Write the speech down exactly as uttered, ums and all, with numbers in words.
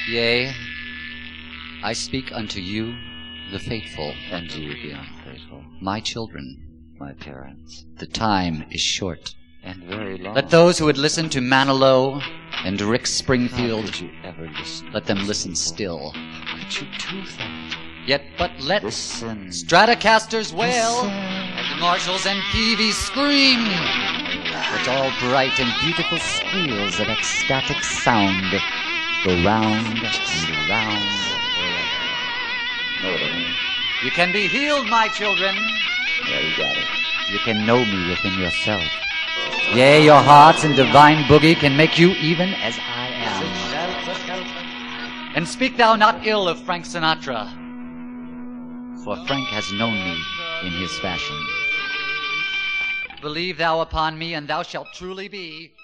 Yea, I speak unto you, the faithful, And you, the unfaithful, my children. my parents, The time is short. and very long. Let those who would listen to Manilow and Rick How Springfield, could you ever listen? let them listen still. How could you do that? Yet but let Listen. Stratocasters wail, Listen. and Marshalls and Peavies scream. Let all bright and beautiful squeals of ecstatic sound go round and round forever. Know what I mean? You can be healed, my children. Yeah, you got it. You can know me within yourself. Yea, your hearts in divine boogie can make you even as I am. And speak thou not ill of Frank Sinatra, for Frank has known me in his fashion. Believe thou upon me, and thou shalt truly be